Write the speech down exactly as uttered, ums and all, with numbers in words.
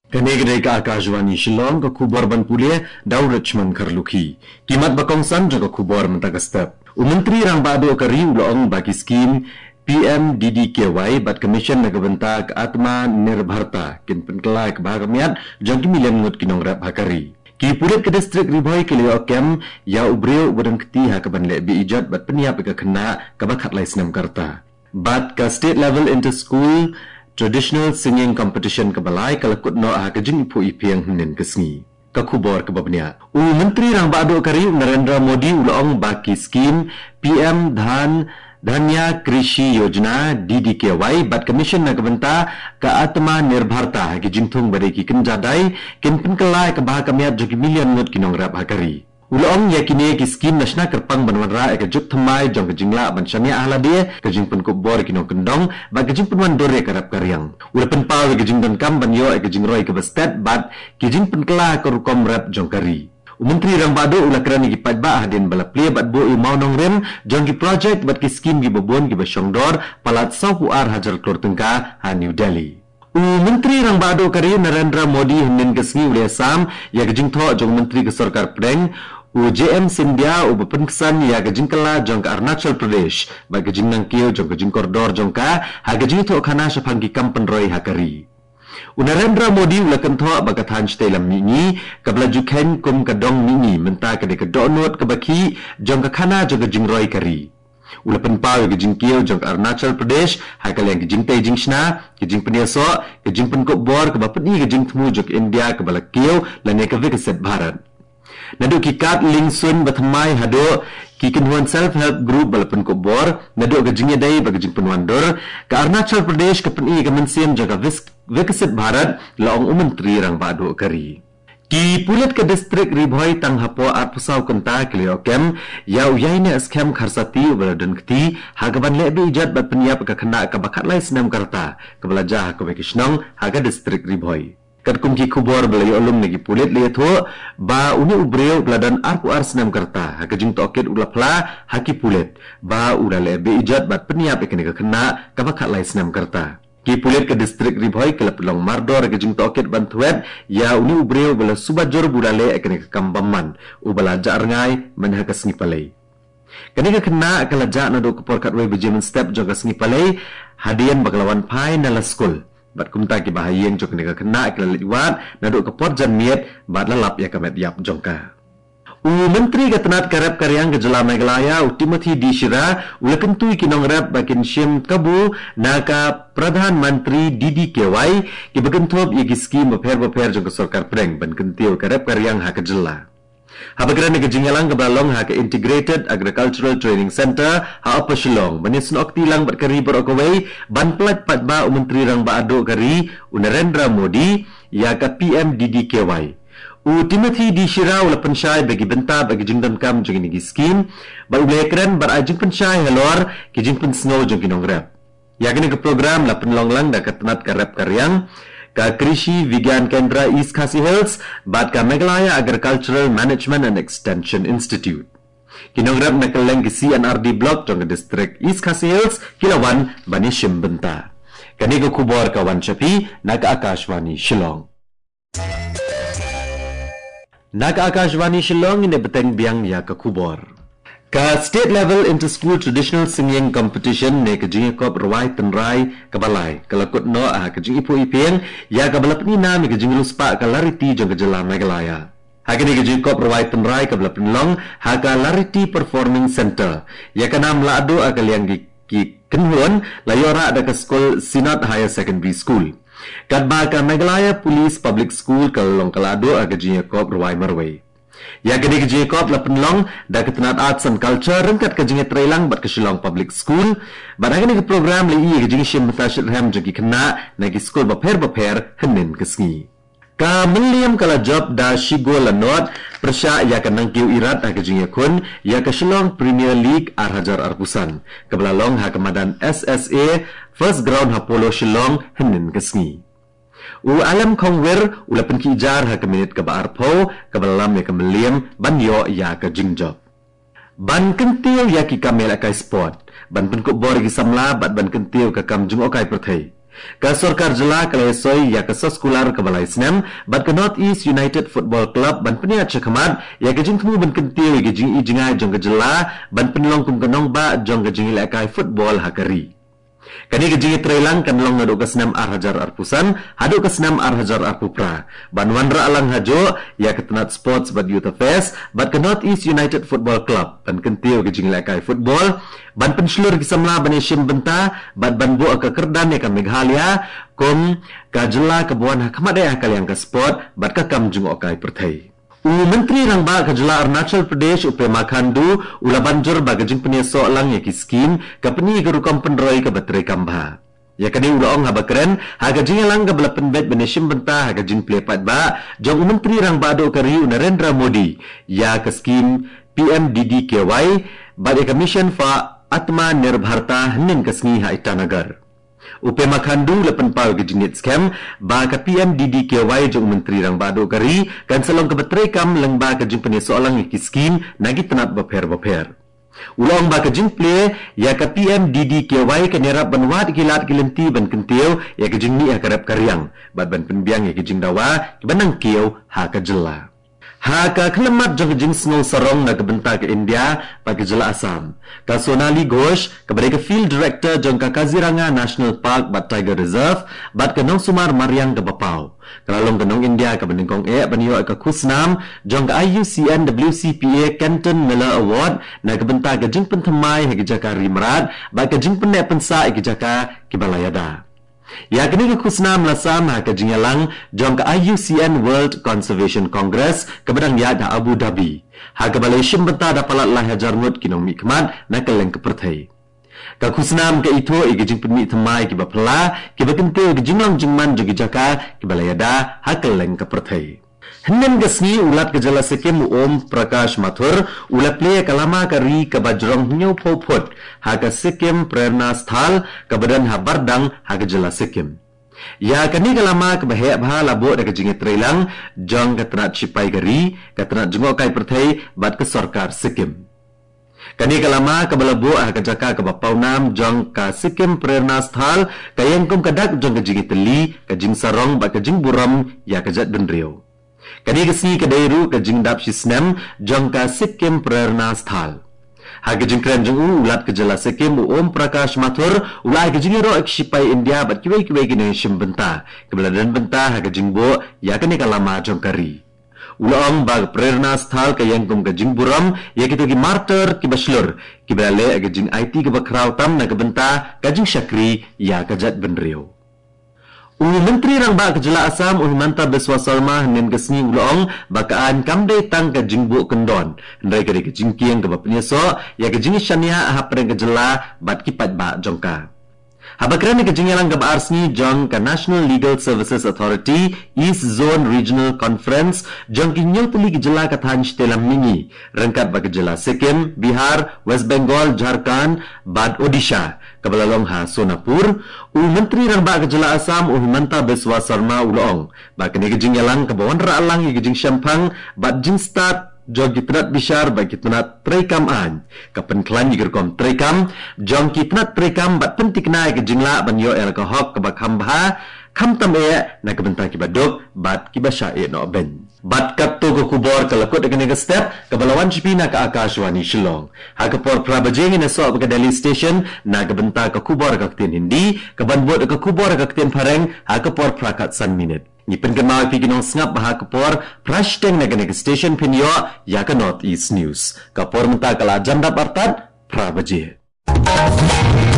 Kanegre ka Akashvani Shillong ka kubar ban pulia Daw Richmond Karluki. Kimat bakongsan jaga kubar mentagastap. Umentri rang bado kari ulong bagi skim P M D D K Y bat commission nagabentak Atma Nirbharta kin penkelai kebahagamiat jangki milian ngut kinong rap hakari. Ki pulit ke distrik Riboy kelio kem ya ubreu budang keti hakaban lebi ijat bat peniap ke kena kabakat lai senam karta. Bat ka state level inter school traditional singing competition ke balai kalakut no ah kejing ipu ipiang hnen kesngi ka kubor ke babnya u menteri rang bado kari Narendra Modi ulong baki skim P M Dhan Dhanya Krishi Yojana D D K Y bat commission na kabenta ka Atma Nirbharta kejing thung badai ki kenjadai ken penkelai ke bahakamiat jogi milion ngut kinong rap hakari ulong yakini ki skim nasional kerpang banwanra ke juk thamai jong kejingla ban syamia ahla dia kejing pen kubor kinong kendong ba kejing pen wandore karap karyang ulapen paw kejing dan kam ban yo kejing roi ke bestat bat kejing pen kela ke rukom rap jong kari Menteri rang bado ula kerani ki padba hadin bala plia bat bo i mau nong rem jong ki project bat ki skim ki bobon ki basyongdor palat sawu ar hajar klor tengka ha New Delhi U Menteri rang bado kari Narendra Modi hnen kesngi ule Assam ya kejing tho jong menteri ke sarkar Pdeng U J M Sindhya u berpenkesan ya kejing kela jong ke Arunachal Pradesh ba kejing nangkio jong kejing koridor jong ka ha kejing tho khana syapang ki kampen roi hakari U Narendra Modi ula kentho ba kathan chte lam mingi kabla jukhen kum kadong mingi menta ke de kedonot ke baki jong ke khana jong kejing roi kari Ula penpaw kejing kio jong Arunachal Pradesh ha kalian kejing te jing shna kejing peniaso kejing penkop bor ke bapni kejing temu jong India ke bala kio lane ke Vikasit Bharat Nadu ki kat ling sun batmai hado ki kenhuan self help group balapan ko bor nadu ke jingya dai bagi jing penwandor ke Arunachal Pradesh ke peni ke mensiam jaga Vikasit Bharat laong umentri rang bado kari ki pulit ke distrik Riboy tang hapo at pusau kenta kelio kem ya uyaine askem kharsati ubaladan keti hagaban lebe ijat bat peniap ke kena ke bakat lai senam karta ke belajah ke bekisnong haga distrik Riboy Kadkum ki kubor belai olum negi pulit lihat ho ba uni ubreu beladan arpu ar senam karta hakajing toket ula pla haki pulit ba ura lebe ijat bat peniap ikene ke kena kabakat lai senam karta ki pulit ke distrik Riboy ke lapulong mardor hakajing toket bantuet ya uni ubreu bela subajor budale ikene ke kambaman ubala jar ngai menha ke sengi palai kani ke kena ke lajak nado kupor katwe bejemen step jaga sengi palai hadian bakalawan pai nala school bat kumta ki bahayeng jok nega kena ke lewat naduk ke porjan miet bat lalap ya kamet yap jongka u menteri ke tenat karap karyang ke jela Meghalaya u Timothy D Shira u lekentui kinong rap bakin shim kabu naka pradhan menteri D D K Y ki begentop ye skim beper beper jong ke sarkar Pdeng ban kentiu karap karyang ha ke jela Habagran ke jingyalang ke balong ha ke Integrated Agricultural Training Center ha apa Shillong banis nok tilang berkari berokawai ban plat patba u menteri rang baado kari u Narendra Modi ya ke P M D D K Y u Timothy D Shira u pensyai bagi benta bagi jingdam kam jong ini skim ba u lekran bar ajing pensyai halor ke jing pen snow jong kinong rap ya kini ke program la penlonglang da ketenat karap karyang ka Krishi Vigyan Kendra East Khasi Hills bat ka Meghalaya Agricultural Management and Extension Institute. Kinograp na kaleng ki C N R D block jong district East Khasi Hills kilawan bani Shimbenta. Kani ko kubor ka wan chapi naga Akashvani Shillong. Naga Akashvani Shillong ini beteng biang ya ka kubor. Ka state level inter school traditional singing competition ne kejing kop rawai tenrai kabalai kalakut no ah kejing ipu ipeng ya kabalap ni na mi kejing luspa kalariti jong kejela Meghalaya hakini kejing kop rawai tenrai kabalap long ha kalariti performing center ya kanam lado akaliang ki kenhuan layora ada ke school Sinat Higher Secondary School kadba ka Meghalaya Police Public School kalong kalado akejing kop rawai marwai Ya gede ke Jacob la penlong da ketenat arts and culture rengkat ke jinge trailang bat ke Shillong Public School badang ni ke program le i ke jinge shim mutashid ham jagi kena na ke school baper baper henin ke sngi ka meliam kala job da shigo la not persya ya ke nangkiu irat ha ke jinge kun ya ke Shillong Premier League ar hajar arpusan ke belalong ha ke madan S S A First Ground ha polo Shillong henin ke sngi U alam kongwer ula penki jar ha keminit ke baar po ke balam ya ke meliam ban yo ya ke jingjob ban kentil ya ki kamel akai sport ban penkuk bor ki samla bat ban kentil ke kam jung okai perthai Ka Sorkar Jela Kalesoi ya ke sekolah ke Balai Senam bat ke North East United Football Club ban penia cekamat ya ke jing temu ban kentil ke jing ijinga jong ke Jela ban penlong kum kenong ba jong ke jing lekai football hakari. Kani ke jing trailang kan long ngaduk ke senam Ar Hajar Arpusan haduk ke senam Ar Hajar Arpupra ban wanra alang hajo ya ke Tenat Sports bat Youth Affairs bat ke North East United Football Club ban kentil ke jing lekai football ban penslur ke samla ban Asian Benta bat ban bu ke Kerdan ya ke Meghalaya kom ka Jela ke buan hakamadaya kaliang ke sport bat ke kam jung okai pertai. U Menteri Rang Ba ke Jela Arunachal Pradesh Upema Khandu ula banjur ba ke jing penia soalang ya ki skim ke peni ke rukam penroi ke bateri kambha. Ya kani ula ong haba keren ha ke jing lang ke belapen bet Asian Benta ha ke jing plepat ba jong Menteri Rang Ba do ke Riu Narendra Modi ya ke skim P M D D K Y ba ke Mission for Atma Nirbharta henin ke sngi ha Itanagar. Upema Khandu lepen pau ke jinit scam ba ke P M D D K Y jong Menteri Rang Ba do kari kan selong ke betrei kam leng ba ke jing peni soalang ki skim nagi tenat beper beper. Ulong ba ke jing play ya ke P M D D K Y ke nerap banwat kilat kilenti ban kentiu ya ke jing ni akarap karyang bat ban penbiang ya ke jing dawa ke banang kiau ha ke Jela. Ha ka kelemat jong jing sngo sarong na kebenta ke India bagi Jela Assam. Ka Sonali Ghosh kepada ke Field Director jong ka Kaziranga National Park bat Tiger Reserve bat ke Nong Sumar Mariang ke Bapau. Kelalong ke Nong India ke Beningkong E banyo ke Kusnam jong ke I U C N W C P A Kenton Miller Award na kebenta ke jing pentemai ke Jaka Rimrat bat ke jing pendek pensa ke Jaka ke Balayada. Ya kini ke Kusnam lasam ha ke jingalang jong ke I U C N World Conservation Congress ke Bedang Yad Abu Dhabi. Ha ke Balai Shim Benta da palat lah hajar ngut kinong mikmat na ke leng ke pertai. Ke Kusnam ke itu i ke jing penmi temai ke bapela ke bekentil ke jinglang jingman jogi Jaka ke Balai Yada ha ke leng ke pertai. Henin gesni ulat ke Jela Sikkim Om Prakash Mathur ulat play kalama kari ke Bajrong Nyau Popot ha ke Sikkim Prerna Sthal ke Badan Habardang ha ke Jela Sikkim. Ya kani kalama ke bahaya bah labo da ke jingit trailang jong ke tenat cipai kari ke tenat jengokai pertai bat ke Sorkar Sikkim. Kani kalama ke balabo ha ke Jaka ke Bapau Nam jong ke Sikkim Prerna Sthal ke Yengkum Kadak jong ke jingit teli ke jing sarong bat ke jing buram ya ke Jat Benriau. Kani kesni ke Dairu ke Jingdap Sisnem jong ka Sikkim Prerna Sthal. Ha ke jing kren jong u ulat ke Jela Sikkim Om Prakash Mathur ulai ke jingiro ek sipai India bat kiwai kiwai kini Shim Benta ke beladan Benta ha ke jingbo ya kani kalama jong kari. Ulong bag Prerna Sthal ke Yengkum ke jing buram ya kitu ki martyr ki baslur ki belale ke jing I T ke bakrau tam na ke Benta ke jing Syakri ya ke Jat Benriau. U Menteri Rang Ba ke Jela Assam Uhimanta Biswa Sarma henin kesni ulong bakaan kamdai tang ke jingbu kendon hendai ke ke jingkiang ke bapnya so ya ke jingi syania ha preng ke Jela bat kipat ba jongka. Habakran ke jingalang ke Arsni jong ke National Legal Services Authority East Zone Regional Conference jong ki nyau teli ke Jela ke Than Telam Mingi rengkat ba ke Jela Sikkim, Bihar, West Bengal, Jharkhand, bat Odisha ke Belalong ha Sonapur. U Menteri Rang Ba ke Jela Assam Uhimanta Biswa Sarma ulong ba ke ke jingalang ke bawan ra alang ke jing Syampang bat jing start jong kitnat bishar bagi kitnat trekam an kapen klan yigerkom trekam jong kitnat trekam bat pentik nai ke jingla ban yo el ke hok ke bakam bha kam tam e na ke benta ki badok bat ki basha e no ben bat kat to ko kubor ke lakut dengan ke step ke balawan chipina ke Akashwani Shillong ha ke por prabajeng ne so ke Delhi station na ke benta ke kubor ke tin Hindi ke ban bot ke kubor ke tin Pareng ha ke por prakat san minute ni pengemau piginong ngap bah kapor prashteng negane station pinyo ya ke North East News kapor menta kala jam dapat prabaje.